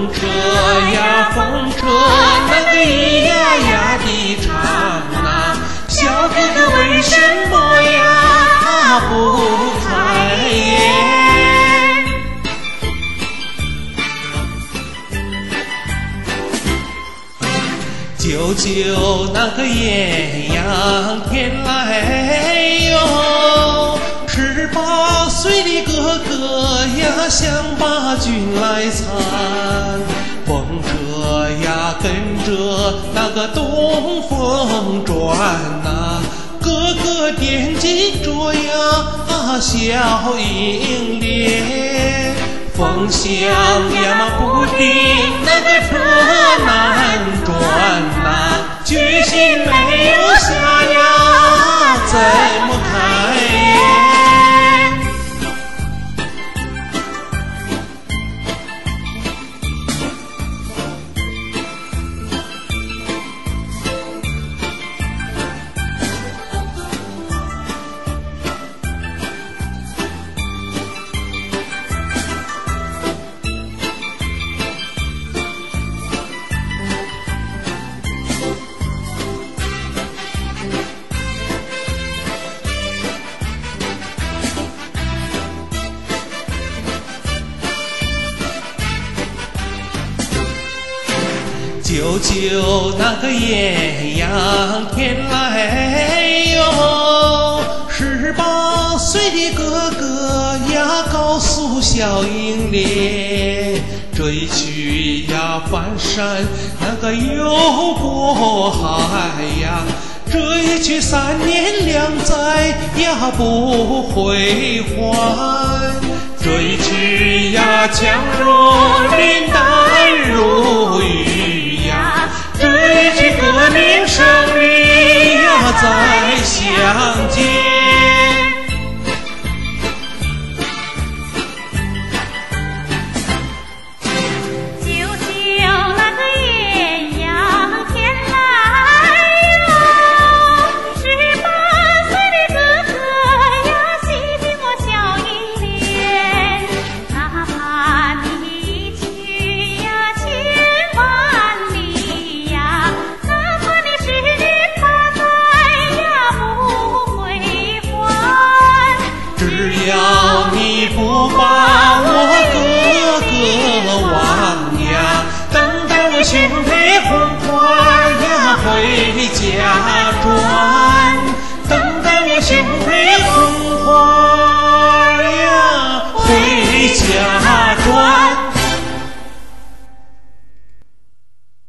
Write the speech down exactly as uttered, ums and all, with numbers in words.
风车呀风车，那个咿呀呀的唱啊，小哥哥为什么呀不开眼？舅舅那个艳阳天来哟，十八岁的哥哥呀想把军来参，风车呀跟着那个东风转呐，哥哥惦记着呀小英莲，风响呀嘛不停，那个车难转呐，决心没有下呀怎么开眼？舅舅那个艳阳天来哟，十八岁的哥哥呀告诉小英莲，这一去呀翻山，那个又过海呀，这一去三年两载呀不回还，这一去呀强如林淡如雨呀，这一去革命胜利呀再相见。只要你不把我哥哥忘呀，等待我兄弟红花呀回家转。